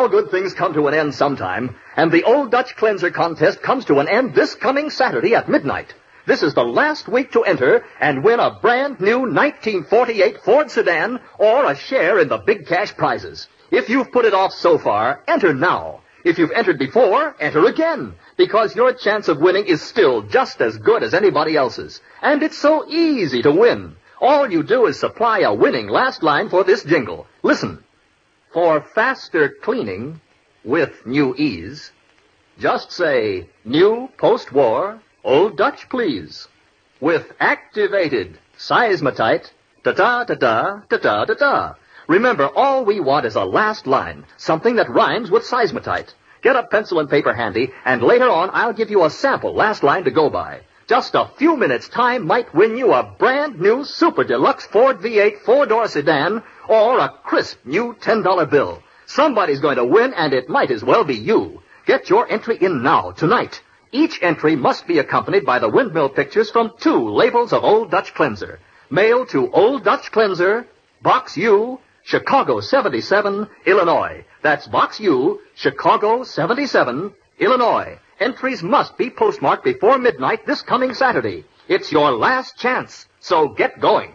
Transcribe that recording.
All good things come to an end sometime, and the Old Dutch Cleanser contest comes to an end this coming Saturday at midnight. This is the last week to enter and win a brand new 1948 Ford sedan or a share in the big cash prizes. If you've put it off so far, enter now. If you've entered before, enter again, because your chance of winning is still just as good as anybody else's. And it's so easy to win. All you do is supply a winning last line for this jingle. Listen. For faster cleaning with new ease, just say, new post-war Old Dutch, please. With activated Seismatite, ta-ta-ta-ta, ta-ta-ta-ta. Remember, all we want is a last line, something that rhymes with Seismatite. Get a pencil and paper handy, and later on I'll give you a sample last line to go by. Just a few minutes' time might win you a brand new super deluxe Ford V8 four-door sedan or a crisp new $10 bill. Somebody's going to win, and it might as well be you. Get your entry in now, tonight. Each entry must be accompanied by the windmill pictures from 2 labels of Old Dutch Cleanser. Mail to Old Dutch Cleanser, Box U, Chicago 77, Illinois. That's Box U, Chicago 77, Illinois. Entries must be postmarked before midnight this coming Saturday. It's your last chance, so get going.